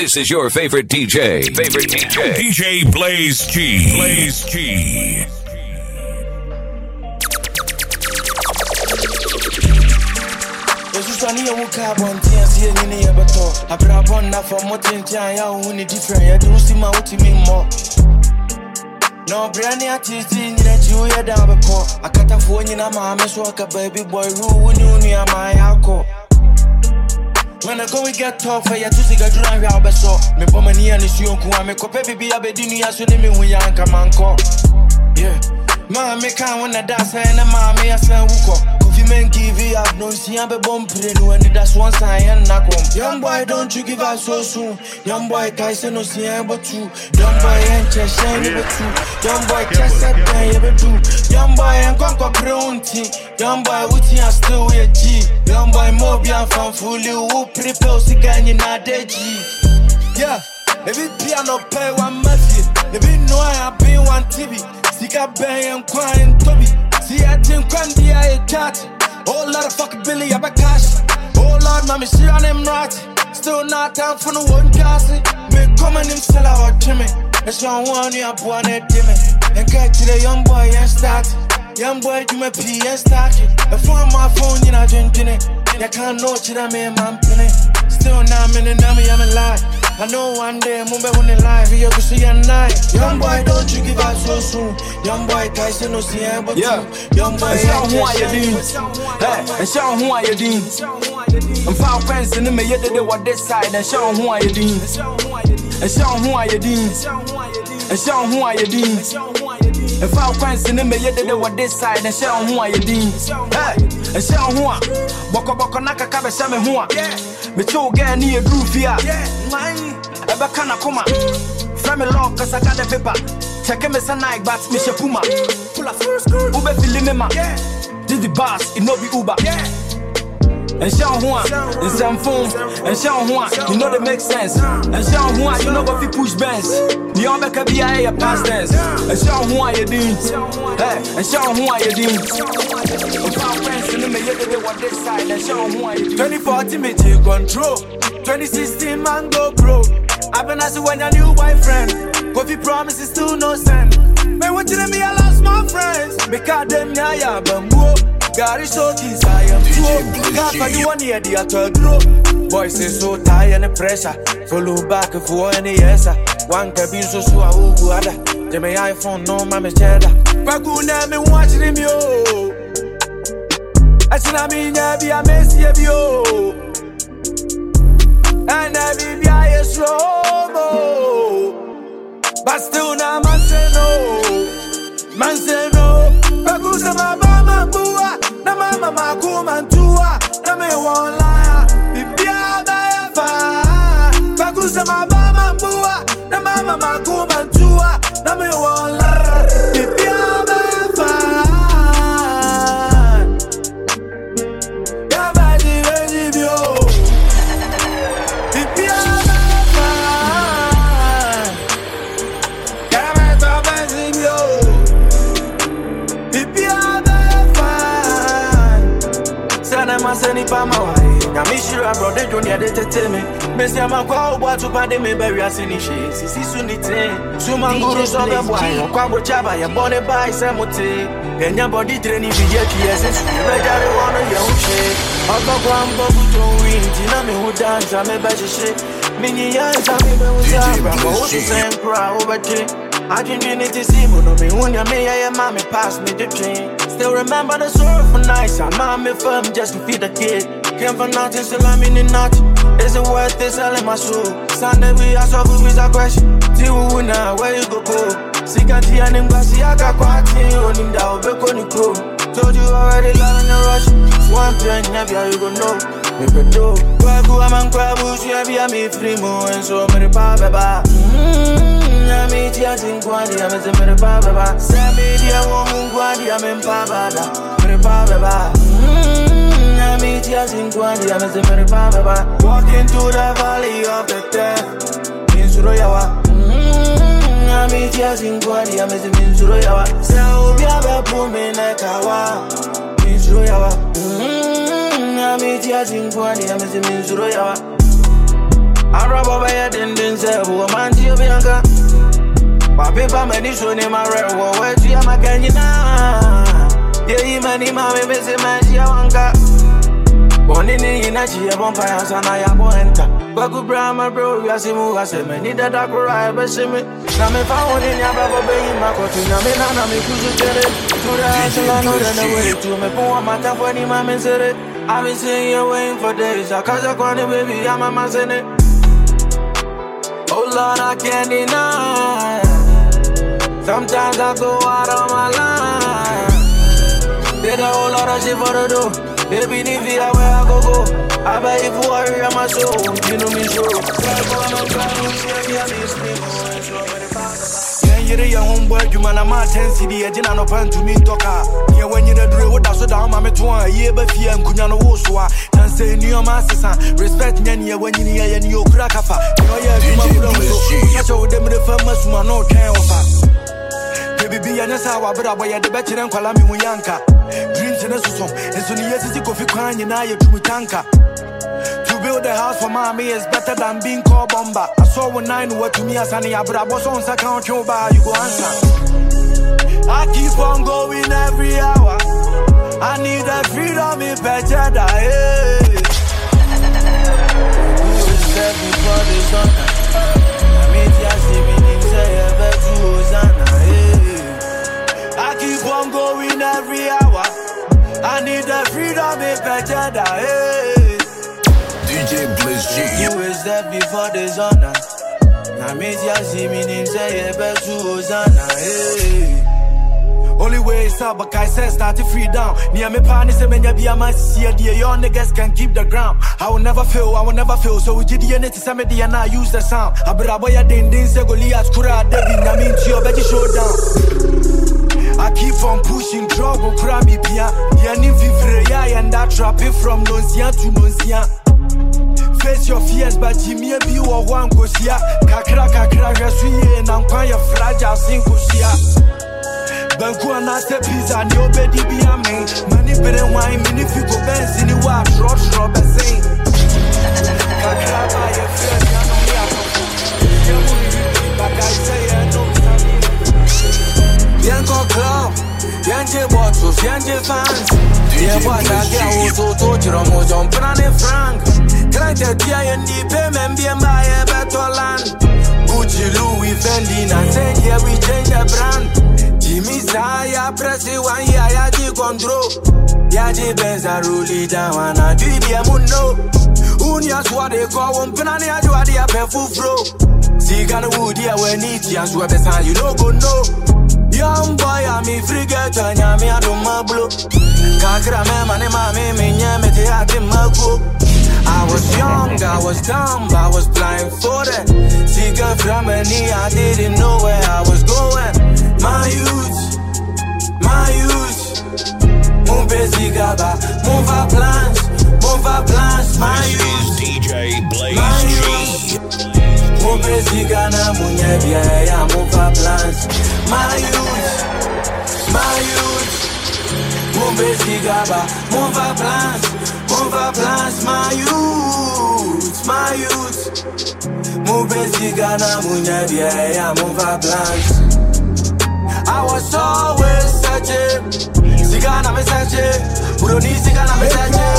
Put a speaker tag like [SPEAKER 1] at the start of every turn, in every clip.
[SPEAKER 1] This is your favorite DJ. DJ Blaze G. Blaze G.
[SPEAKER 2] Sunny, I woke up on TNC and in the abattoir. I brought one now for more than I only different. I do see my ultimate more. No, Brandy, I teach you that you hear down the court. I cut a phone in a mamma, so I baby boy, who knew me at my alcohol. When I go, we get tough for you to see a drunk out, so me for my knee and it's you, I make a baby, I be doing as you name me when you come and call. Yeah, mamma can't win a dance and a mamma, I say, men give it up, no see I'm a bomb pretty when that's one sign and knock on. Young boy, don't you give up so soon. Young boy, Tyson no see I'm but two. Young boy, and chest shiny but two. Young boy, chest at day but two. Young boy, and conquer pronti. Young boy, with you still with a G. Young boy, more beyond fan fully who prepare cigar in a day G. Yeah, every piano play one mafia. Every know I have been one TV. Sika bang and crying Toby. See, I think Quandy, I cat. Oh, lot of fucking Billy, I bet cash. Oh, Lord, mommy, she on him right. Still not time for no one cassie. Me coming him sell out to me. That's why I want you up one at Dimmy. And catch the young boy and start. Young boy, do my P and start it. If I'm my phone, you're not drinking it. You can't know what I'm in, man, pinning. Still now, I'm in the number, I'm alive. I know one day, I'm when they live, you can see a night. Young boy, don't you give up so soon. Young boy, Tyson, no see him, but young boy, show who are you doing? Hey, and show who are you doing? I'm found friends in the me, you did what this side, and show who are you doing? And show who are you doing? And show who are you doing? And found friends in the me, you did what this side, and show who are you doing? Hey, and show who are Boko Naka Kabashame who are me too get near groove here. Eba kana kuma from me long cause I got the paper. Check him as a night but me Puma. Pull up Ube Filimema. This the boss, it no be Uber. And Sean Juan, and some phone, and Sean Juan, you know that makes sense. And Sean Juan, you know what we push bands. The other can be a past tense. And Sean Juan, you doing. Hey, and Sean Juan, you doing. And found friends in the middle, they want this side, and Sean Juan, you doing. 2014, me take control. 2016, man, go broke. I've been asking when your new boyfriend. Coffee promises still no send. Man, what did me? I lost my friends. Because them, yeah, bamboo. Gary so kiss I am true. Can't find you one year, the third row. Boys say so tired and the pressure. Follow back for any yes. One cabin so I will go other. They may iPhone, no mammy cheddar. Paguna me watching him yo. I see I mean, I be a mess yo. And I be a slow mo. But still now man say no. Man say no. Pagusa my mama bua. Na mama makuma tua. Na me one liar. Bibia baefa. Pagusa my mama bua. Na mama makuma tua. Na me one liar. Bibia baefa. Ya baji baji bio. Bibia baefa. Ya baji bio. I'm sending for my wife. I'm sure I brought the junior to tell me. Messi, I'm a quaw, what to pay me, bury us in the shades. See, soon it's so my guru saw the boy. Quabo Chaba, your bonnet by Samote. And your body training for years. It's better one of your shit. I'll go one bubble to win. Tina me who dance, I'm a better shit. Many years, I'm a better crowd over tea. I didn't need to see me, when you may, I am mommy pass me the train. Still remember the sorrow for nights. I'm mommy firm just to feed the kid. Came for nothing, still I'm in the nut. Is it worth this selling my soul? Sunday we are so good with a question. See who now, where you go? Sikati and Ngasi, I got quite on him down, Beconi Crow. Told you already, love in a rush. One train, never you go know. If you do, Quabu, I'm on Quabu, she have me free more, and so many baba. I'm a teaching quantity, I'm a simple baba. Samedia woman quantity, I'm in Pabada. Baba. I'm a teaching quantity, I'm a simple baba. Walking to the valley of the death. In Suroyawa. I'm a teaching quantity, I'm a simple Suroyawa. So we have a woman like Awa. In Suroyawa. I'm a teaching quantity, I'm a simple Suroyawa. I rob over here, then say, "Who man to Bianca?" My paper money show me my red. Where do you make any na? Yeah, you money, mommy, busy man, she a wanka. Born in a chia vampire, and I am enter. Bagu Brahma, bro, you are Simu, I say, many that I could ride, but see me. Now me found in your baba, baby, my cotton, and me could get it. To the house, I know that the way to me, for my time for the mammy said it. I've been seeing you waiting for days, I can't go on the baby, I'm a man in it. Oh Lord, I can't deny. Sometimes I go out on my line. Did a whole lot of shit for the door. Baby, if you are where I go. I bet if you are here, my soul, you know me so. You're your homeboy, you man, I'm a 10 CD, I didn't know to me talker. Yeah, when you're the drill, what that's what I'm a 2 year, but fear and Kunyano Woswa. Can say new master, respect Nanya when you hear and you crack up. You know, you show them the famous man, no care of. Baby, and that's how I better buy the better than Kalami Muyanka. Dreams in a song, and so yes, it's coffee crying and I to me tanker. To build a house for mommy is better than being called bomber. I saw one 9 what to me as an but I was on account you buy, you go answer. I keep on going every hour. I need a freedom in better die. Who is there before the sun? I mean, just even say a better Hosanna. I keep on going every hour. I need the freedom in better day.
[SPEAKER 1] DJ Blaze G.
[SPEAKER 2] You is there before the sun. Now me just see me name say a better Hosanna. Only way is up, but I said start to free down. Near me partner say me be a man see a dear young niggas can keep the ground. I will never fail. So we did the unit to some and I use the sound. I brought boy a din say Goliath Kura Devin. I mean to your better showdown. I keep on pushing, drug or crabby pia. Yanin Vivreya and that trapping from Nonsia to Nonsia. Face your fears, but Jimmy be or one gosia. Kakra, Yasuye, and I'm quite a fragile single. Banku and I step pizza, and your baby be a man. Money better wine, many people bends in the wild, drop and sing. Kakra, by your friend, but I say, I know. Yanko Club, Yanke Bottles, Yanke fans. Yeah, what I get also to Romo John Prane Frank. Granted, and the payment be by a better land. Gucci, Louis, Fendi, and say, yeah, we change the brand. Jimmy Saya, Pressy, 1 year, Yaji control. Yaji Benza, Ruli, down, and I do be a mundo. Unias, what they call one penny, I do a pefu fro. See, can woody, I will need you, and swear the sign, you know, go no. Young boy, I'm a free girl, and I don't mablo. Kakra, mammy, me, I was young, I was dumb, I was blindfolded. See, girl from any, I didn't know where I was going. My youth, mon busy gaba, mon va plans, my youth.
[SPEAKER 1] DJ Blaze G.
[SPEAKER 2] Mon busy gana, mon yebia, mon va plans. My youth, mon busy gaba, mon va plans, my youth, mon busy gana, mon yebia, mon va plans. I was always searching, Sigana me searching, Buroni Sigana me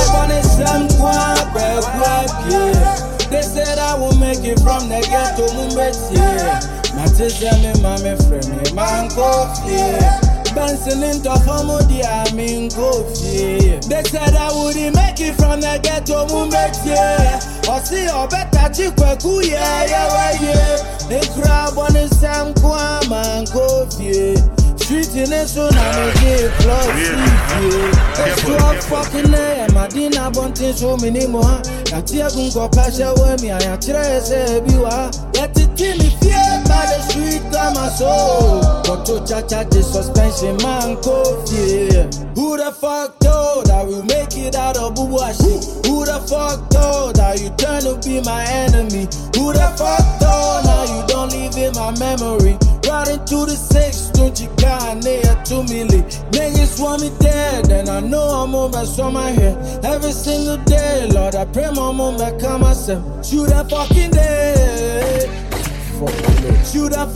[SPEAKER 2] searching. They said I will make it from the ghetto Mumbai. My sister, me, mommy, friend, me, man, coffee. Dancing into Famodi, I'm in coffee. They said I wouldn't make it from the ghetto Mumbai. Or see your better chick, yeah. They crab on the same quam and coffee. Street in the sun, I'm a gay plus. That's what fucking name. I didn't want to show me anymore. That you can go pass away me. I try to say, you are. Let it give me fear by the street of my soul. But to cha the suspension, man, coffee. Who the fuck told I will make it out of Buwashi? Who the fuck told that you turn to be my enemy? Who the fuck told now you don't live in my memory? Riding to the 6, don't you got near 2 million? Niggas want me dead, and I know I'm on my head every single day. Lord, I pray my mom back on myself. Shoot that fucking day.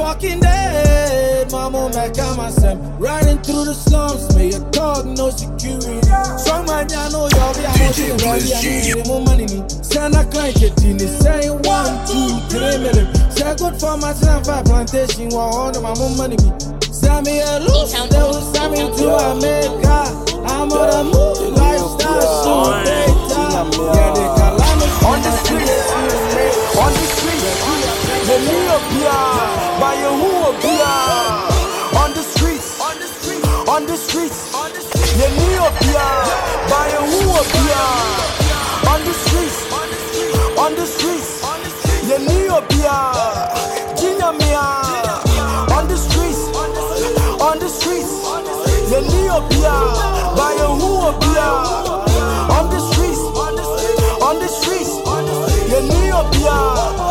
[SPEAKER 2] Walking Dead, mama make myself riding through the slums, may a dog, no security. Strong man, I know y'all be out ready, I need more money. Send a client it in the same 1, 2, 3 minutes. Say good for my son, 5 plantation, while all my more money. Send me a loose, they will send me to America. I'm on a move, lifestyle, so daytime. Yeah, they call on the street, on the street. The New York beer, buy a who beer. On the streets, on the streets, on the streets. The New York beer, buy a who beer. On the streets, on the streets. The New York beer, Gina Mia. On the streets, on the streets. The New York beer, buy a who beer. On the streets, on the streets. The New York beer.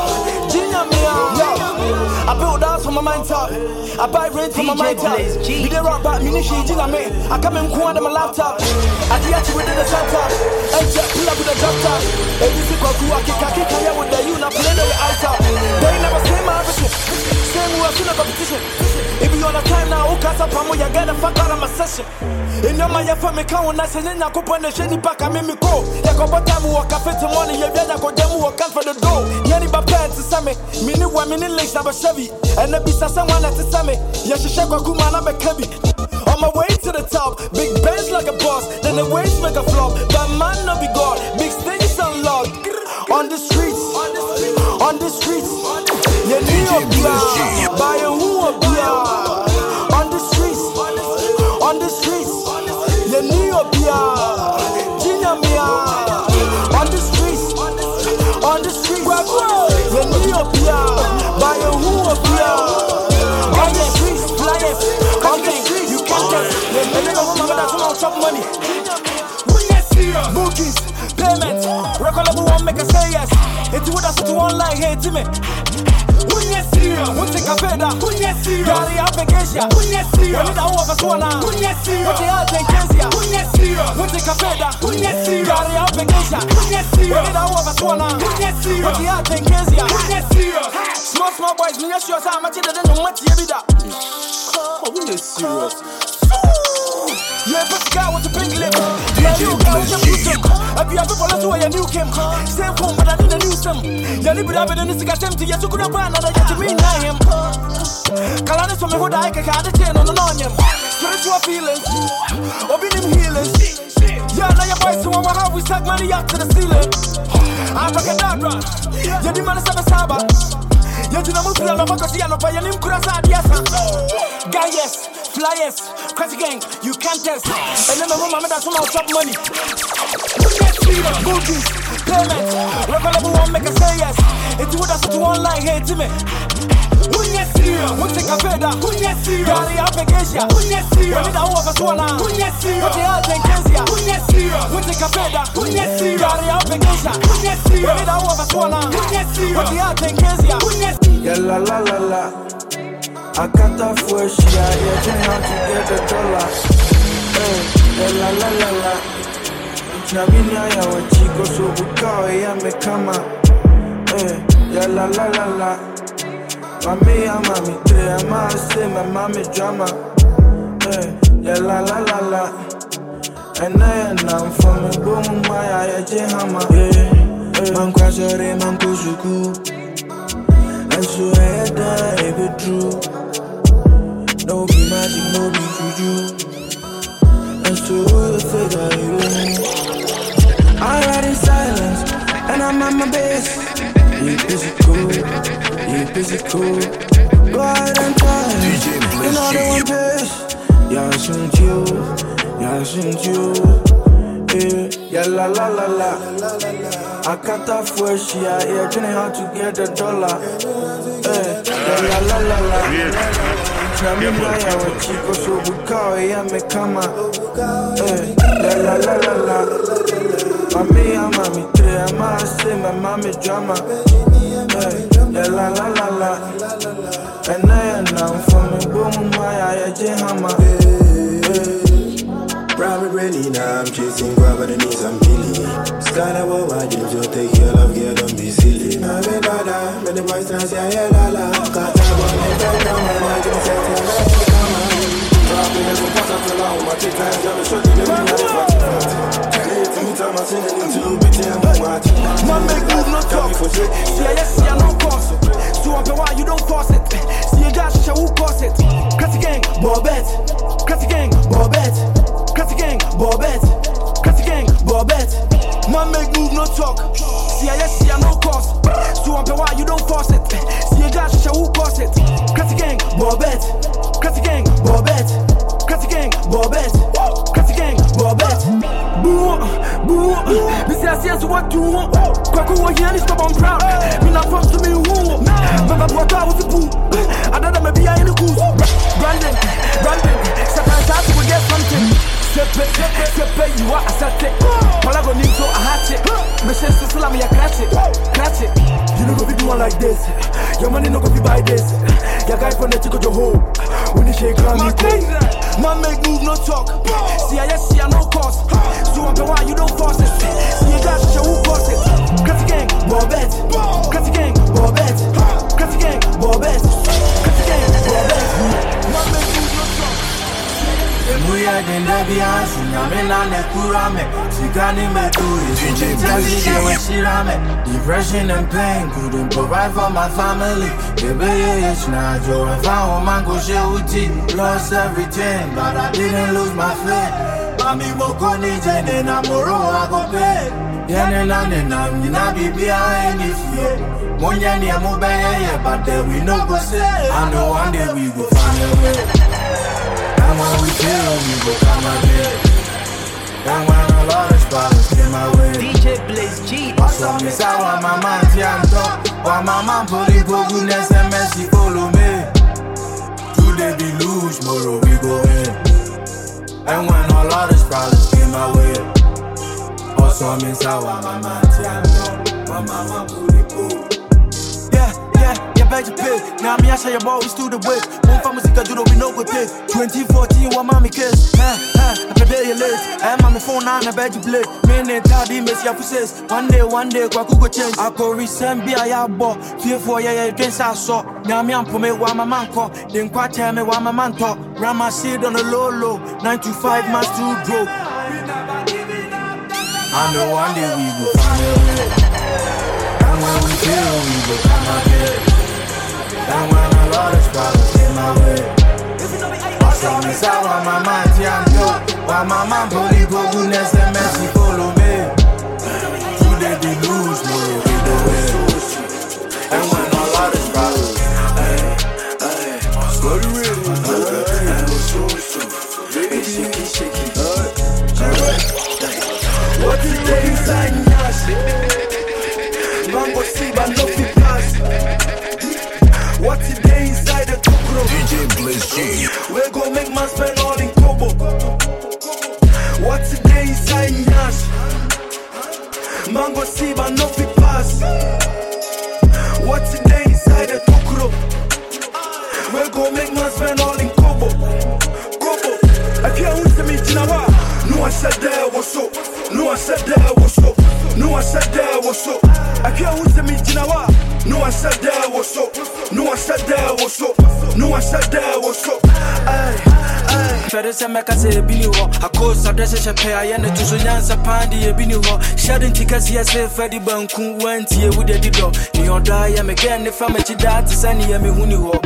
[SPEAKER 2] I build house for my mind top. I buy rent for my mind top. You did rock back, ministry, me. I come in cool under my laptop. I deactivate the laptop. I just pull up with a drop top. And this is what I kick with the you, not playing the iTop. They never say my everything. Same way I a competition. If you on a time now, who can't stop me? You get the fuck out of my session. In your mind, for me, come on, I say, I go on the shady back, I make me go. You go back time, walk a fit to money, you better go them walk out for the door. Yanni Bapet to Sammy, Mini 1 minute late, number Chevy, and the beast of someone at the Sammy. Yes, you shake a Kumana Makabi. On my way to the top, big bands like a boss, then the waves make a flop. But man, no be God, big stages unlocked. On the streets, on the streets, you need a beer, buy a who a beer. On the streets, on the streets. The New York beer, Gina Mia. On the streets, on the streets. The New York beer, buy a who a beer. On the streets, flyers, on the streets. You can't test. The nigga woman that's on top money. Bookings, payments, recallable one make a say yes. It's what I said to online here to me. What's a cafeda? Gary application. When it all of us wanna. What's the art in Kenya? What's a cafeda? Gary application. When it all of us wanna. What's the art in Kenya? Small boys, me sure how much it than much you be that. Oh, we serious. Yeah, but the guy with the pink lip. Yeah, you guy with the blue sim. If you have people that's why you new Kim. Same phone, but I need a new sim. Yeah, you would have been in this guy empty. You took a brand and I get to mean I am. Kalanis from me who I can have the chain on the onion. Spiritual feelings, or be them healers. Yeah, now your boys, so I'm how we stack money up to the ceiling. I'm like a dad run. Yeah, the man is a saba. Yeah, you know, I'm not going to see a name Kurasa. Yes, guy, yes. Flyers, crazy gang, you can't test. And then the woman that's on top money. Bookings, payments, recallable one make a say yes. It's what I said to online here to me. What's a cafeda? Gary application. When it all of us wanna. What's the art in Kenya? What's a cafeda? Gary application. When it all of us wanna. What's the art in Kenya?
[SPEAKER 3] Yeah, la la la la. I got that fresh, yeah, trying how to get the dollar. Hey, yeah, la la la la. Chabina ya wachiko so bukao ya mekama. Hey, yeah, la la la la. Mami ya mami tre, ama say my mami drama. Hey, yeah, la la la la. And I'm from a boom, my ya jehama. Hey, man kwashore man kushuku. And so I die, be true. No be magic, no be juju. And so the figure I ride in silence, and I'm at my best. You physical, you physical. Go ahead and try. You know they want this. Yeah, I shouldn't you. Yeah, I shouldn't you. Yeah, la la la la. I got that fresh, yeah, trying how to get the dollar. Yeah, la la la la. Chamina ya wachiko so bukao ya mekama. La la la la la. Mami ya mami tre, ama say my mami drama. La la la la la. And I'm from a boom, my jehama.
[SPEAKER 4] Robert Rennie,
[SPEAKER 3] Now I'm chasing gravity, I'm killing. Sky above my dreams, you take your love, girl, don't be silly. I'm a dada, but the boys dance, yeah, la la. Got that one, and that come on, I can set it up, come on. Dropping as a pass up along, my take time, I'm shooting them in the party. Anytime I'm singing into a bit, I'm watching.
[SPEAKER 2] My make move, no talk. See, I no cause it. So I'm why you don't force it. See, you just show who cause it. Crazy gang, Bobette. Crazy gang, Bobette. Crazy gang, Bobette. Crazy gang, Bobette. My make move, no talk. See, I no cause. So I'm why you don't force it. See, you just show who cause it. Crazy gang, Bobette. Crazy gang, Bobette. Crazy gang, Bobette. Crazy gang, Bobette. Boo, boo. This is what you want. Kwaku wa here, stop on proud. Me not from to me who. Remember what I was a boo. I don't know maybe I in the goose. Brandon. Sometimes I will get something. Sepe, you are a sate. Palago need so a hatchet. Me say so salami a catch it. You know go be doing like this. Your money no go be buy this. Your guy from the chico your home. When you shake on me, man make move no talk. See I no cause. So I'm why you don't force it. See you guys show who cause it. Crazy gang, Bobette. Crazy gang, Bobette. Crazy gang, Bobette. Crazy gang, Bobette. Man make move no talk.
[SPEAKER 3] Muya denda biansu nyame na ne kurame sigani me do it DJ Shirame. Depression and pain couldn't provide for my family. Baby it's not joy. If I want mango shewuti, lost everything but I didn't lose my faith. Mami moko ni jene na moro ago pay. Yene na nina bibia any fear. Monya ni amobeye but then we no go say. I know one day we go find a way. And when we kill, we go come again. And when a lot of spots came my way.
[SPEAKER 4] DJ Blaze G.
[SPEAKER 3] So me say why my man tiam top. Why my man poli go goodness and mercy follow me. Today we lose, tomorrow we go in. And when a lot of spots came my way. Also me say why my man tiam top. Why my man poli go.
[SPEAKER 2] Yeah, bet you pay. Now me I say your boy we still the way. One for music I do we know good pay. 2014 one mommy kiss. I can day late. I'm on my phone now I bet you play. Me and Taddy miss your faces. One day kwaku go change. I go resend be a yabo. Fear for ya against I saw. Now me I'm for me why my man call. Then quite tell me why my man talk. Ram my shit on the low. 9 to 5 months to grow.
[SPEAKER 3] I know one day we go find a way. And when we kill, we go come again. And when a lot of problems came my way. So me say why my man tiam top. Why my man poli go goodness and mercy follow me. Today we lose, tomorrow we go win. And when a lot of problems
[SPEAKER 2] what is the inside Mango Siba no fit pass. What's the day inside the Tokro?
[SPEAKER 1] DJ Blaze G.
[SPEAKER 2] We gon' make man spend all in Kobo. What's the day inside Nash? Mango Siba no fit pass. What's the day inside the Tokro? We gon' make man spend all in Kobo. I can't wait to meet you now. No one said there was so. No one said there was so. No one said there was so. I can't wait to meet you now. No one said there was so. No one said there was so. No one said there was so. Fede se meka se ebini ho akosa dress she pay ayene to so nyansa pandi ebini ho shedding tickets here say Fede banku wantie with the dido ni oda ya me gen ne fa me chi dat sani ya me huni ho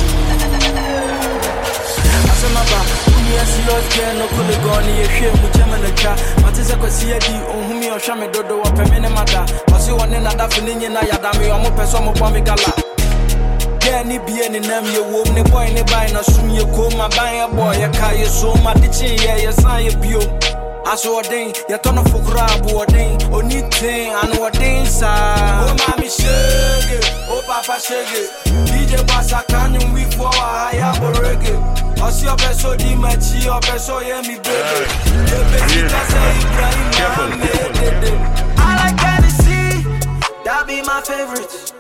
[SPEAKER 2] asema ba uni asios gen no kule goni ye hwe mu chema na twa mate se kwasi adi ohumi ohwa me dodo wa peme ne mada wase woni na da fini nyina ya da me omo peso mo kwa me gala. Ni be ni nam ye wom ne boy ne buy na sum ye ko ma buy a boy ya kai so ma de chin ye san ye bio aso odin ye to no fukura abo odin oni tin anu odin sa o ma mi shege o papa shege DJ Basa kanyu we for ya borege osi obeso di machi obeso ye mi bebe I like Tennessee, that be my favorite.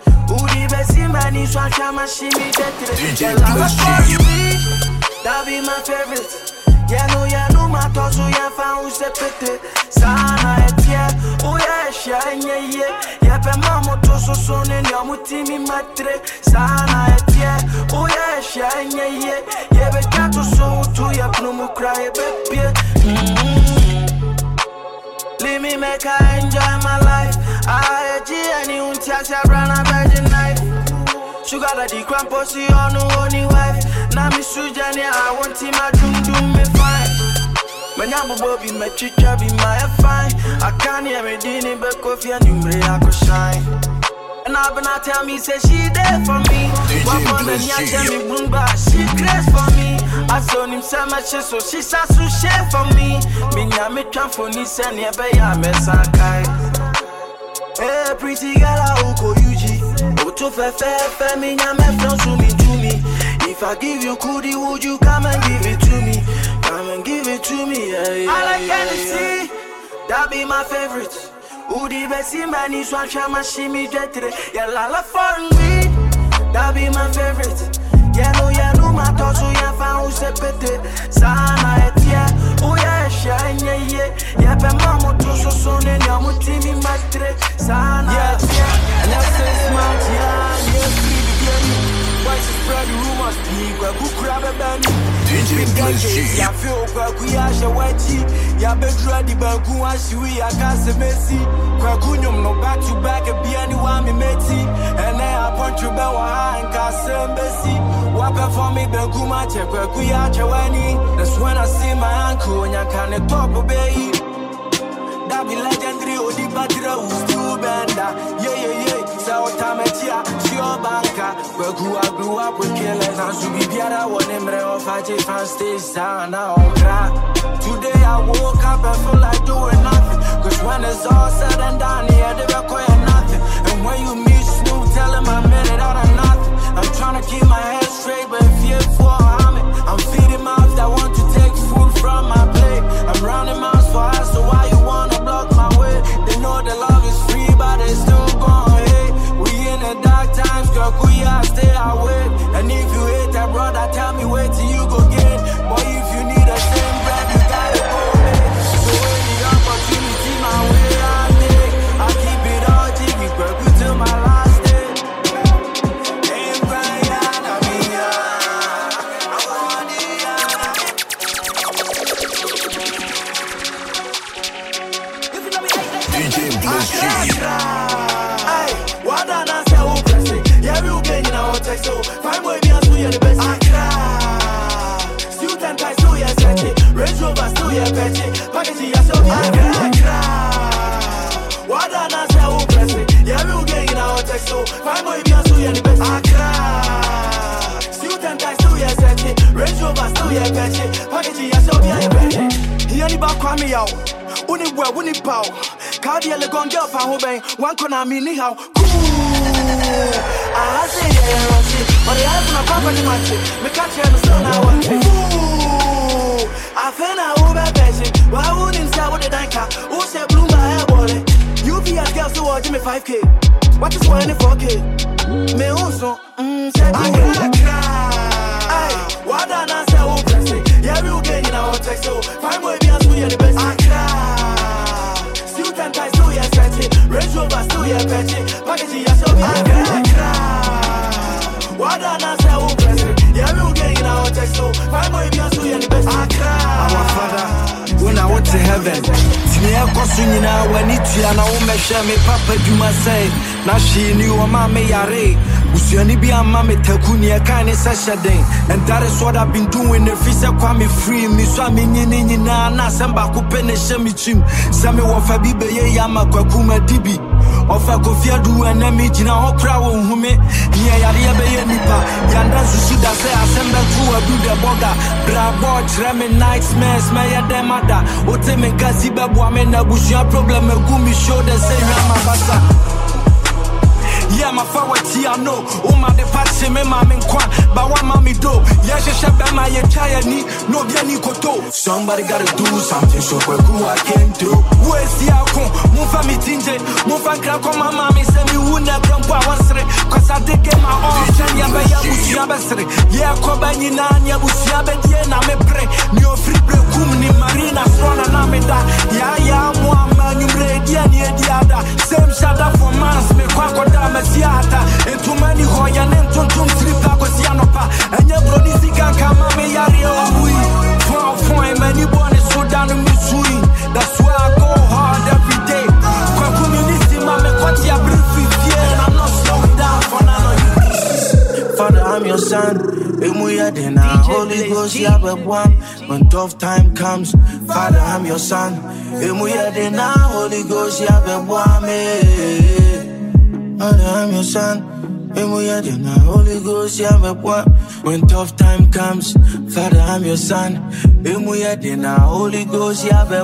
[SPEAKER 2] DJ
[SPEAKER 1] Blaze G.
[SPEAKER 2] That be my favorite. Yeah, no, numa tozu ya fa usepete sana etie oya shanye ye ye pe mamo to so so ne nyamutimi matre sana etie oya shanye ye ye be kato so to ya pnumu cry bepie let me make I enjoy my life I any untia brand a virgin knife sugar daddy cramposi on only wife na mi sujani I want him a dum me fine when I'm Bobby my chicha be my fine I can't hear me dini but coffee and numre I could shine and I been not tell me say she there for me what on and tell me boomba she grace for me I saw him so much so she sa so share for me na me try for ni say ne be ya me sakai hey pretty girl I go yuji o to fe me na me from to me if I give you goodie would you come and give it to me come and give it to me yeah. I like Hennessy that be my favorite Udi besi mani swatcha mashimi jetre ya la foreign weed that be my favorite ya no ma tosu ya fa usepete sana etia oya shanye ye ya pe mamo to so so ne nyamutimi matre sana etia and I say smart ya yes why spread rumors kwa kukura bani DJ Blaze ya feel kwa kuyasha wachi ya bedra di banku ashiwi ya kase Messi kwa kunyum no back to back be anyone me meti and I punch you ba wa and kase Messi wapa for me banku ma che kwa kuyacha wani that's when I see my uncle nya kane top bay that be legendary odi badra who's still benda yeah so tametia sure banka where I grew up with killers and so be biara one emre of a fan stage sana okra today I woke up and feel like doing nothing cause when it's all said and done yeah they require nothing and when you meet Snoop tell him I made it out of nothing I'm trying to keep my head straight but fear for harm I'm feeding mouths that want to take food from my plate I'm rounding mouths for us so why you wanna block my way they know the love is free but they still gon' hate we in the dark times girl I stay awake and if you hate that brother tell me wait till you go get boy if you need a same bread you gotta go make so any opportunity my way I take I keep it all jiggy girl till my last day ain't Brian I mean I want it DJ Blaze what I so find way me as we are the best I cry suit and tie so yes Range Rover so yeah petty package ya so I cry what I say who press it yeah we get in our text so find way me as we are the best I cry suit and tie so yes Range Rover so yeah petty package ya so yeah here ni ba kwa me yaw uni bwa uni pow cardi le gon girl fa ho ben one corner me ni how I say yeah, but I have no property match. Me catch you no son I want. I feel now over passion. Why wouldn't say what the danker? Who say blue my hair body? You be a girl so watch me 5K. What is 24K? Me also, say I cry. What I say who press it? Yeah, we get in our text so find way be as we are the best. I cry. Suit and tie so yes, Range Rover so yeah, petty. Package ya so I cry. What I say who press it? Yeah, we get in our text so find way be as we are the best. I cry. Our Father, when I went to heaven, me a question now when it's here now me share me papa do my say. Now she knew a mama yare. Usiani be a mama takuni a kind of session. And that is what I've been doing. If it's a kwame free, me swami nini na samba kupene shemi chim. Sami wafabi be ye yama kwa kuma dibi. Ofa kofia du enemy jina hokra wo hume. Nia yari be ye nipa. Yanda sushida say assemble to a do the boga. Bravo treme nightmares me ya demada. Ote me gazi bebu amena bushia problem gumi show the say rama basa. Yeah, my forward I know. Oh my departure me mama kwan. But what mommy do? Yeah, she shall be my entire ni. No bien ni koto. Somebody gotta do something. So who I came to. Where's the outcome? Move for me tinge. Move for crack on my mommy. Send me who never grandpa was re. Cause I did get my own. Send ya be ya bushia besre. Yeah, Kobani Nanya Busia Bediana Mepre. Neo free brekum ni Marina Swana Nameda. Yeah, Muamman, you ready and Yadiada. Same shada for months, me Quaco Damasiata. And too many Hoyan and Tontum Slipakosianopa. And your Brodisica Kamame Yario. For him, and you born is so down in Missouri. That's why I go hard every day. I'm not slowing down for none of you. Father, I'm your son. Holy Ghost, when tough time comes. Father, I'm your son. Holy Ghost, Father, I'm your son. Holy Ghost, when tough time comes. Father, I'm your son. Holy Ghost,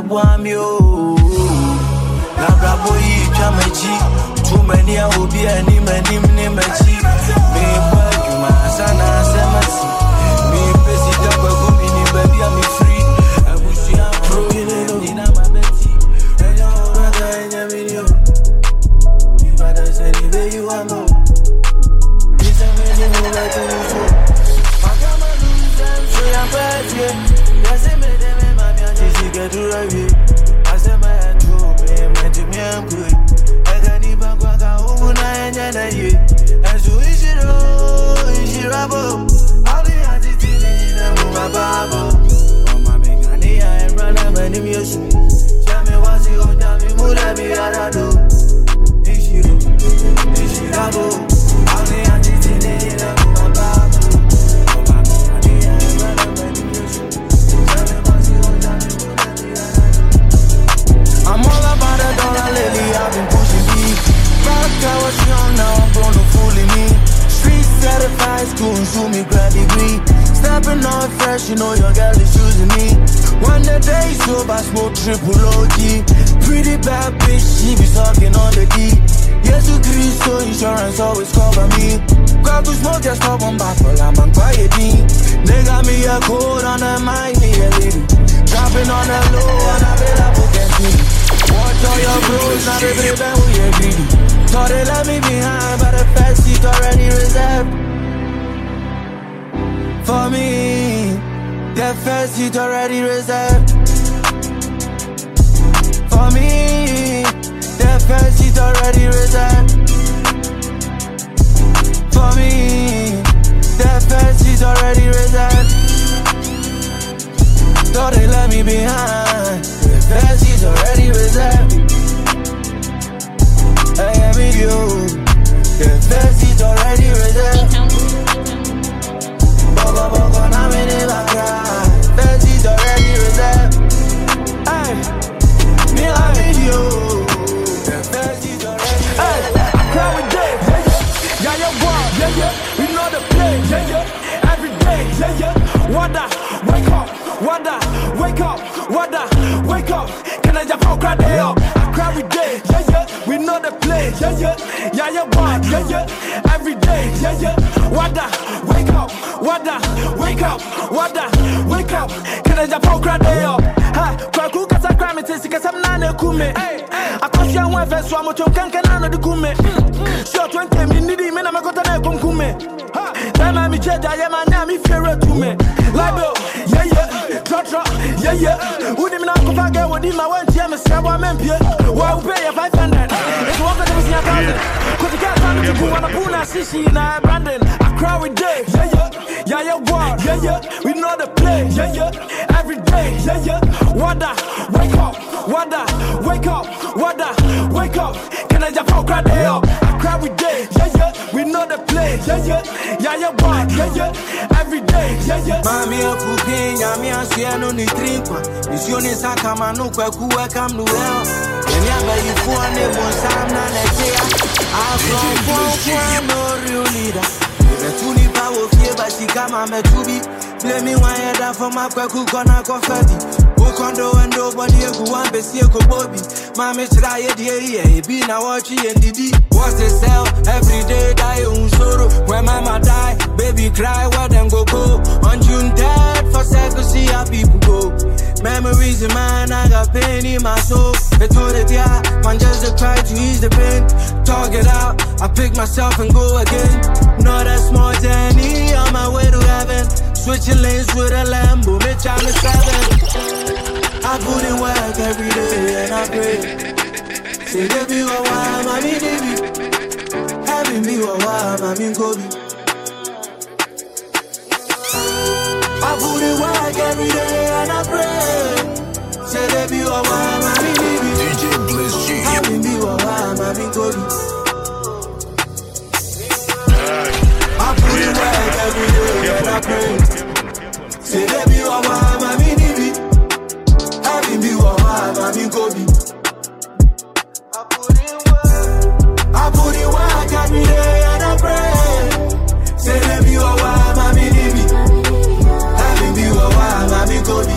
[SPEAKER 2] Nabraboyi Chamachi, too many I will be any many machi. Me work you my son, I say me busy double gummy, baby, I'm free. I wish you are pro in my Betty. And your brother in your video. You better say anyway you want to. It's a million like a show. My camera lose them, so you're bad, yeah. Yes, I made them in my music, get to review. I said my I'm good. I can't even go out and so is it all? Is it rubble? All the answers in my Bible. Oh, my mechanic, I am running many music. Tell me what's it on me, would I be out do? Is it rubble? All the answers in my Bible. Oh, my mechanic, I am running many music. Tell me what's it on me, would I be out do? I'm all about a dollar lately, I've been pushing me. Back I was young, now I'm grown up fooling me. Street certified, school and shoot me grad degree. Stepping on fresh, you know your girl is choosing me. One day sober, smoke triple OG. Pretty bad bitch, she be sucking on the D. Yes, you agree, so insurance always cover me. Grab to smoke, just stop on back, well, I'm quiet. They got me a code on the mind, me a lady. Dropping on the low, and I feel like I can see. Watch all your bros, now they believe that we are greedy. Thought they left me behind, but the first seat already reserved for me. The first seat already reserved for me. The first seat already reserved for me. The first seat already reserved. Thought they left me behind. The first seat already reserved. I am with you. The first seat already reserved. I'm in the background. First seat already reserved. Hey, me I'm with you. The first seat already reserved. Hey, I cry with Dave. Yeah, yeah, we know the play. Yeah, every day. Yeah, Wanda, wake up. Wanda, wake up. Wanda, wake up. Can I just cry day up? I cry with day. Yeah, we know the play. Yeah, every day. Yeah, Wanda, wake up. Wanda, wake up. Wanda, wake up. Can I just cry day up? Ha, kwaku kasa cry me tesi kasa mnane kume. I cause you one verse so I'm a chonkan kanano de kume. Sure 20 minutes me na makota na kumkume. Ha, time me check I am na me fear to me. Libo, yeah, trot, yeah. Who did not go back there with him? I went to me say wa mempie. Wa pay 500. If you want to see 1,000. Cause you can't find me to wanna puna shishi na Brandon. I cry with day. Yeah, what? Yeah, we know the play. Yeah, every day. Yeah, Wanda, wake up. Wanda, wake up. Wanda, wake up. Can I just cry day up? I cry with day. Yeah, we know the play. Yeah, what? Yeah, every day. Yeah. Mami a cooking, yami a sieno ni trimpa. Misione sa kama no kwa kuwa kam no well. Nyamba you for ne bon sam na netea. I from no real leader. The tuni power fear but she kama me to be. Play me one head for my kwaku kona coffee. Kondo and nobody who want to see a Bobby. Mammy try it, yeah, be now watching and did. What's the sell? Every day die on sorrow. When mama die, baby cry, what them go. On June 3rd, for seconds, see how people go. Memories in mine, I got pain in my soul. They told it, yeah, man, just to try to ease the pain. Talk it out, I pick myself and go again. Not a small journey on my
[SPEAKER 3] Switching lanes with a Lambo, bitch, I'm a 7. I put in work every day and I pray. Say, baby, why, mommy, baby. Having me, why, mommy, Kobe. I put in work every day and I pray. Say, baby, why, mommy, baby.
[SPEAKER 1] DJ Blaze G.
[SPEAKER 3] Having me, why, mommy, Kobe. I put in work every day and I pray. Say, baby, why, mommy, baby. Having me, why, mommy, Kobe. I put in work every day and I pray. Say, baby, why, mommy, baby. Having me, why, mommy, Kobe.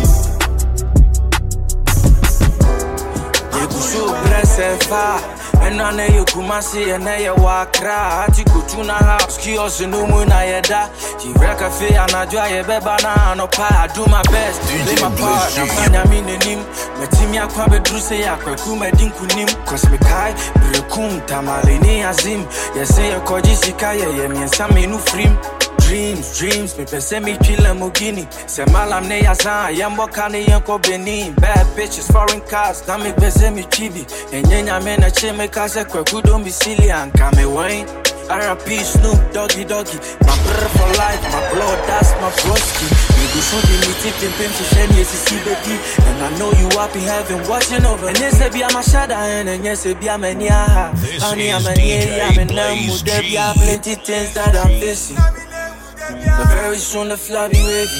[SPEAKER 3] You could show bless and fire. And I know you come see and now you walk cry. I take you to na house, kiosk no more na yeda. You wreck a fair and I dry a bebana no pie. I do my best, play my part. I find a meaning him. My team ya kwabe druse ya kwa kume dinkunim. Cause me kai, brekum tamalini azim. Ya say ya koji sikaya ya miensa menu free. Dreams, me pese me chile mugini. Se malam ne yazan, yambo kane yanko Benin. Bad bitches, foreign cars, na me pese me chibi. Enyenya me na che me kase kwe kudo mi sili anka me Wayne. R.I.P. Snoop Doggy. My brother for life, my blood, that's my broski. You go show the meeting, pimp to shame, yes, see baby. And I know you up in heaven watching over. And yes, be a mashada, and yes, be a mania. Honey, I'm an area, I'm an animal. There be plenty things that I'm facing. But very soon the fly be wavy.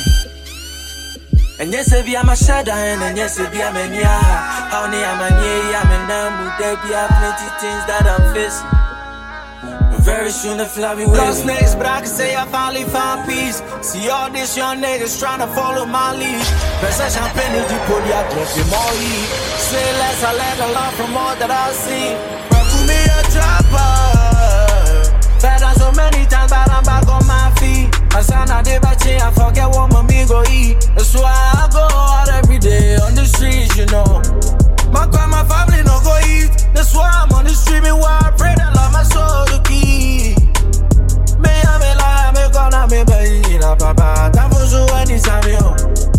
[SPEAKER 3] And yes, be a mashada, and yes, be a mania. Honey, I'm an area, I'm an animal. There be plenty things that I'm facing. Very soon the fly be wavy. Lost niggas, but I can say I finally found peace. See all these young niggas trying to follow my lead. Best I champagne in the body, I drink them all eat. Say less, I learned a lot from all that I've seen. But to me a trapper. Fed on so many times, but I'm back on my feet. I sign a day by chain, I forget what my me go eat. That's why I go out every day on the streets, you know. My grandma family no go eat. That's why I'm on the street, me why I pray that Lord my soul to keep. Me a me lie, me gonna me baby na papa. Time for so anytime yo.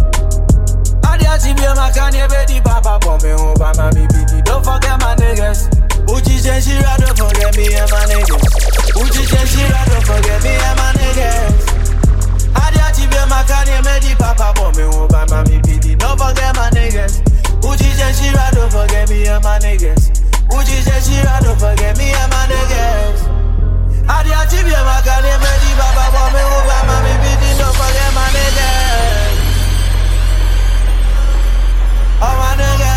[SPEAKER 3] I did see me my Kanye baby papa, but me home by my baby. Don't forget my niggas. Uchi said she rather forget me and my niggas. Uchi said she rather forget me and my niggas. I did see me my Kanye baby papa, but me home by my baby. Don't forget my niggas. Uchi said she rather forget me and my niggas. Uchi said she rather forget me and my niggas. I did see me my Kanye baby papa, but me home by my baby. Don't forget my niggas. Oh my niggas.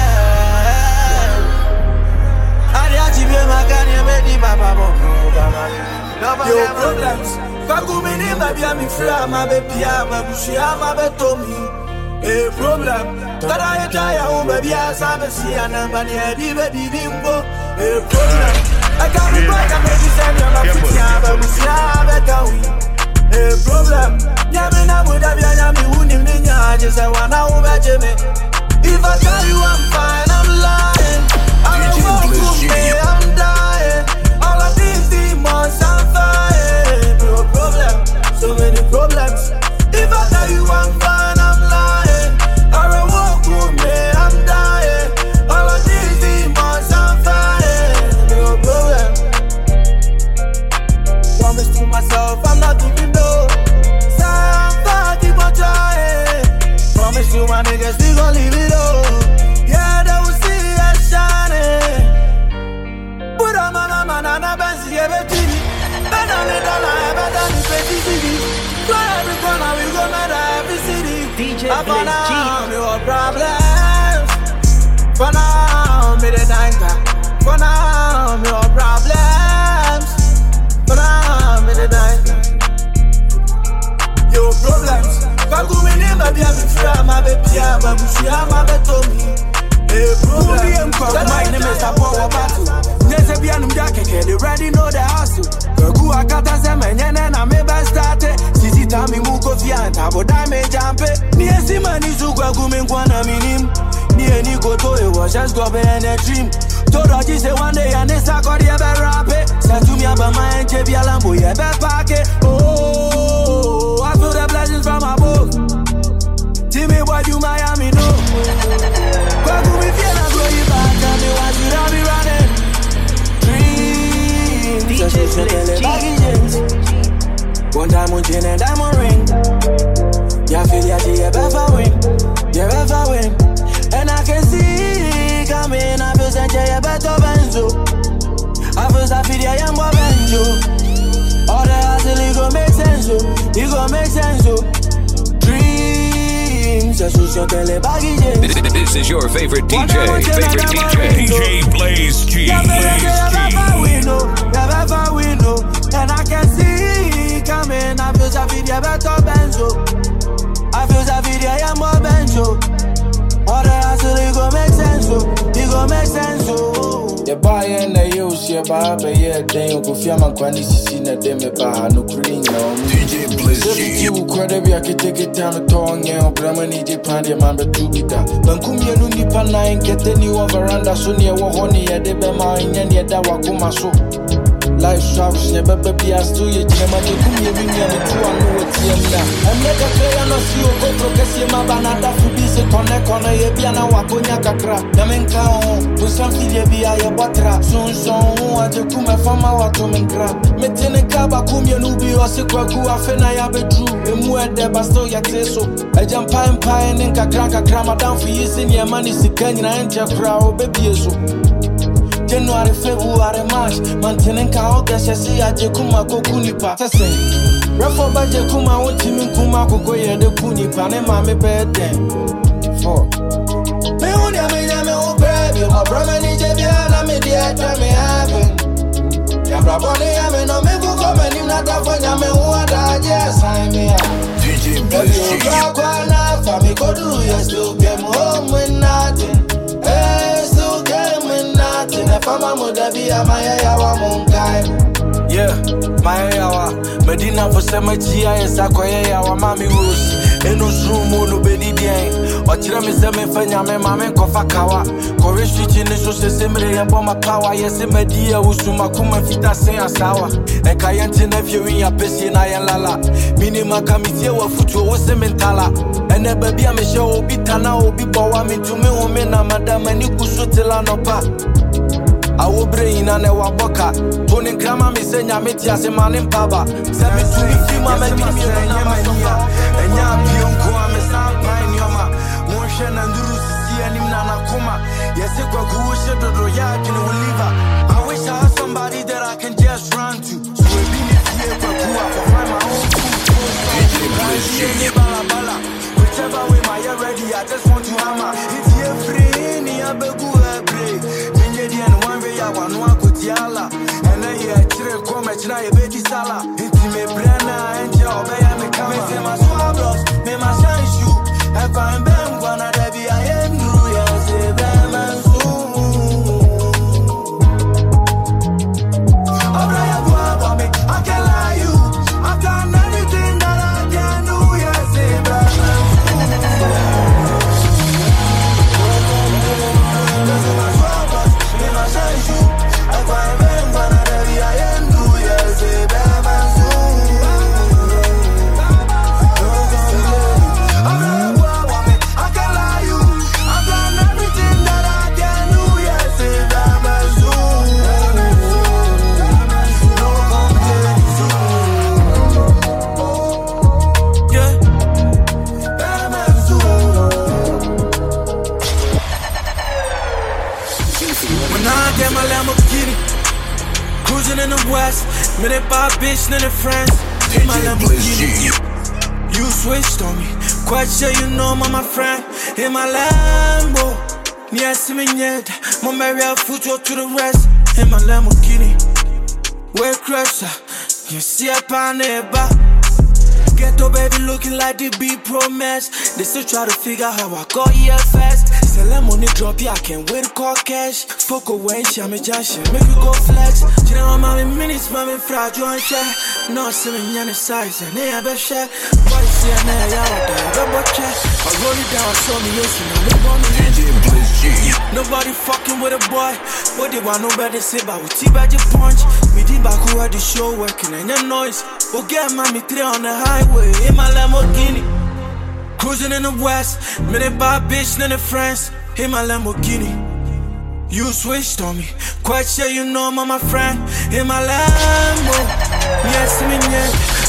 [SPEAKER 3] Yo problems, Kakumini baby I'm free, my baby I'm a bushy, I'm a betomi. A problem, that I tire, baby as I'm a sea and I'm a baby bimbo. A problem, I can't be back and maybe send you my pretty, I'm a bushy, I'm a betomi. A problem, Yamina would have been wounding in your just I want to obey me. If I tell you I'm fine, I'm lying. I'm I'm dying. All of these demons, I'm fine. No problem, so many problems. If I tell you I'm fine, I'm lying. I don't walk with me, I'm dying. All of these demons, I'm fine. No problem. Promise to myself, I'm not giving no. Say I'm fine, keep on trying. Promise to my niggas, we gon' leave it all. Yeah, they will see us shining. Put on my mama and a Benz, yeah, baby. Better than $1, better than 20 cities. Fly every corner, we go murder every city.
[SPEAKER 4] DJ
[SPEAKER 3] For
[SPEAKER 4] Blaze G.
[SPEAKER 3] now, me what problems. For now, me the danker. For now, me what problems. For now, me the danker. Yo, problems. Kakumini baby I'm free, I'm a baby, I'm a bushy, I'm a betomi. Hey, problem. My name is Apowa Batu. Nese bianum jakeke, they already know the hustle. Kagu akata seme nyene na meba starte. Sisi tami muko fianta, boda me jampe. Ni esima ni sugwa kumengwana minim. Ni eni koto it was just go be in a dream. Told say one day and this I got you better rap it. Said to me about my enche via lambo, you better pack it. Oh, I feel the blessings from above.
[SPEAKER 2] chain and diamond ring. Ya feel ya, you ever win, you ever win. And I can see coming, I feel that you better benzo. I feel ya, I'm more benzo. All the hustle, it gon' make sense, it gon' make sense, Dreams, this
[SPEAKER 1] is your favorite DJ, DJ Blaze G.
[SPEAKER 2] Never win, no. And I can see coming, I feel that video better benzo. I feel that video, I'm more benzo. All the hustle, it gon' make sense, it gon' make sense, the buy and the use your barber, yeah, then you go feel my granny, see that they may buy no green.
[SPEAKER 1] DJ Blaze G.
[SPEAKER 2] You credit, I can take it down the tongue, yeah, Bramani, the Pandy, Mamba, Jupiter. Bankumia, Lundi Pana, and get the new veranda, so near Wahoni, at the Bema, and yet that Wakuma so. Life shouts, never be as to you, Gemma, the Kumia, and the two and no Tiana. And let the player not see you go to Cassima Banada for this connect on a Yabiana Wakonia Kakra. Yamenka, to something Yabia Yabatra, soon, so I took my farmer Watomingra. Metene Kaba Kumia Nubi or Sikwaku, Afena Yabetu, and Mua de Basto Yateso. I jump pine pine and Kakraka Krama down for using your money, Sikanya and Jakra, baby. January, February, March, maintaining cow, that's a sea at Jakuma Kokunipa. Say, Rafa Bajakuma, what Timmy Kuma Kokoya, the Kunipa, and Mammy bed then. For Meonia, my baby, my brother, Nijabiana, media, me happen. Yabraboni, I mean, no, me go come and not that for Yame, what I just sign me up.
[SPEAKER 1] DJ Blaze G.
[SPEAKER 2] For me, go do, you still get home with nothing. Yeah, my yawa Medina for Samagia is Akoya, Mammy Rose. Enos room, no bedi bien. Or Tiramisame Fanya, Mamma Kofakawa. Kore Street in the Sossemre and Bomber Power. Yes, Media, Usuma Kuma Fita Say Asawa. And Kayante nephew in your Pessi and Ayala. Minima Kamitia or Futu was Sementala. And the baby I'm a show, Bitana, Obi Bawami to me, Omena, Madame, and Nikusutelano Pa. I will bring in an Waboka. Tony Grama, Miss Yamitia, Semanin Paba. Send me to me, Fima, and Yamania. And Yam Kuam, Pine Yama. Motion and Rusi and Nana Kuma. Yes, it was who should do Royak and Oliva. I wish I had somebody that I can just run to. So we've been here for find my own food. Whichever way my ready, I just want to hammer. It's here free, near Begu. And then you actually come at your baby sala. It's me, Brenna, and your baby coming to my swabs. Me, my shine shoe. I find them one of the I am new. Yes, them and soon. I can lie you. I've done everything that I can do. Yes, them and soon. In the West, minute by bitch, then the friends. In my Lamborghini, you switched on me. Quite sure you know I'm my friend. In my Lambo, yes, me yet. My Maria Futo to the rest. In my Lamborghini, we're crusher. You see a paneba. Ghetto baby looking like the B-Pro match. They still try to figure how I got here fast. Sell them money drop, yeah, I can't wait to call cash. Fuck away, shame junction, make you go flex. You know I'm having minutes, mommy, fried you and share. No, see me on the size, and they have a share. Boy, see, and they are out there, double check. I roll it down, show me, listen, I'm the one. Nobody fucking with a boy. What they want, nobody say about with T-Badge punch. Me did back who had the show working, and your noise. Oh, get mommy, 3 on the highway, in my Lamborghini. Cruising in the West, minute by bitch, then the friends. In my Lamborghini, you switched on me. Quite sure you know I'm my friend. In my Lambo, yes, me yeah.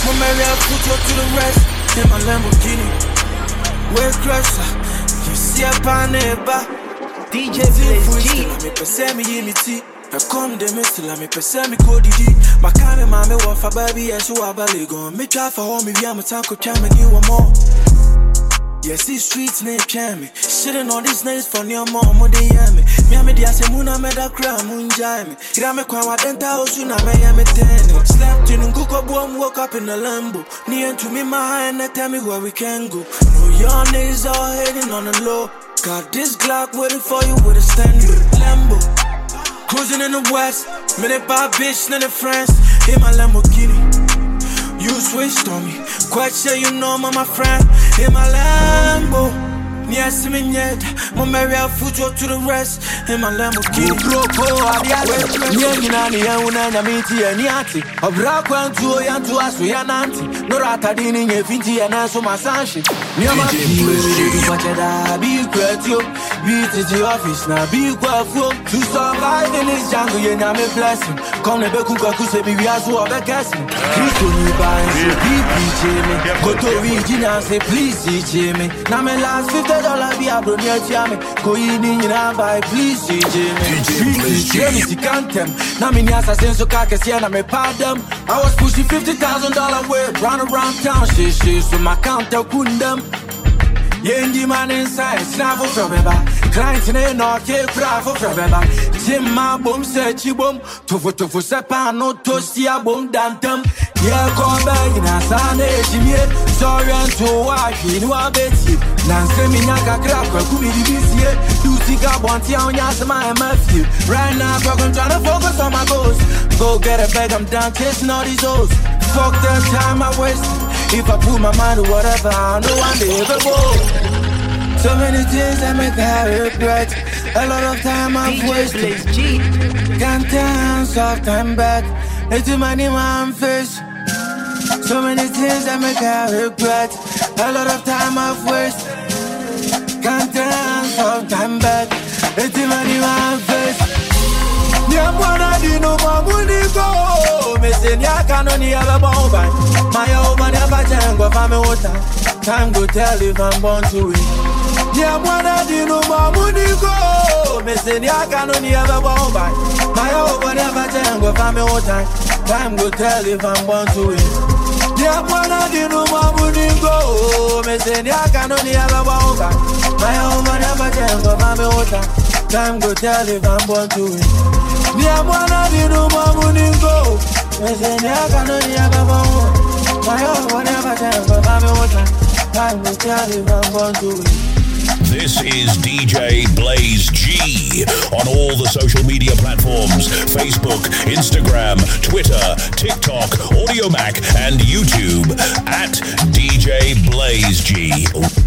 [SPEAKER 2] My Mary, I put you to the rest. In my Lamborghini, West Crusher. You see a paneba.
[SPEAKER 4] DJ Blaze G.
[SPEAKER 2] Me pese me yimiti. I come de me still me pese me code di. My kame mame wa fa baby yes you are baligon. Me try for home me we am tanko try me give one more. Yes, these streets name can me. Shitting on these names from your mom, what they hear me. Me and me, they say, Muna made a crowd, Moon Jime. Gra me kwa wadenta house, you na me ya me tenny. Slept in Nguko Boom, woke up in the Lambo. Near to me, my hand, and tell me where we can go. No, your niggas all hating on the low. Got this Glock waiting for you with a standard Lambo. Cruising in the west, minute by bitch, none of friends. In my Lamborghini. You switched on me, quite sure you know my friend. In my Lambo, yes, me yet. My Mary, I put you to the rest. In my Lamborghini.
[SPEAKER 3] Proko, Adiale, Nani, Una, Miti, and Yati. A Braquan to Yantu Asu Yananti. No Ratadini, Finti, and Aso Masanshi. Near my be grateful. Be to the office now, be grateful. To survive in this jungle, you know me blessing. Come the Bekuka Kusebi, we are so obligation. Please do me by me. Go to region say, please teach me. Now my last $50 be a brother, Jamie. Go in and buy, please teach me. Please teach me, can't them. Now me Nasa Senso Kakasiana, me pardon. I was pushing $50,000 way, run around town, shit, so my counter couldn't them. Yendi man inside, snap for forever. Clients in no cake, cry for forever. Jim my boom, search you boom. Tofu sepa, no toastia boom, dantem. Yeah, come back in a Sunday, Jimmy. Sorry, and to watch you, no, I bet you. Nancy Minaka crack, or could be the BCA. You think I want you on Yasma, Matthew. Right now, I'm trying to focus on my goals. Go get a bag, I'm done chasing all these hoes. Fuck the time I waste. If I put my mind to whatever, I know I'm the go. So many things that make I regret. A lot of time I've wasted. Can't turn soft time back. It's too many man fish. So many things that make I regret. A lot of time I've wasted. Can't turn soft time back. It's too many man fish. Nyamwana dino mamuniko. Missing ya canoni ever bomb. My old man never change of family water. Time go tell if I'm born to win. Nyamwana dino mamuniko. Missing ya canoni ever bomb. My old man never change of family water. Time go tell if I'm born to win. Nyamwana dino mamuniko. Missing ya canoni ever bomb. My old man never change of family water. Time go tell if I'm born to win. Nyamwana dino mamuniko. Missing ya canoni ever bomb. My old one never change of family water. Time go tell if I'm born to win.
[SPEAKER 1] This is DJ Blaze G on all the social media platforms: Facebook, Instagram, Twitter, TikTok, AudioMac, and YouTube at DJ Blaze G.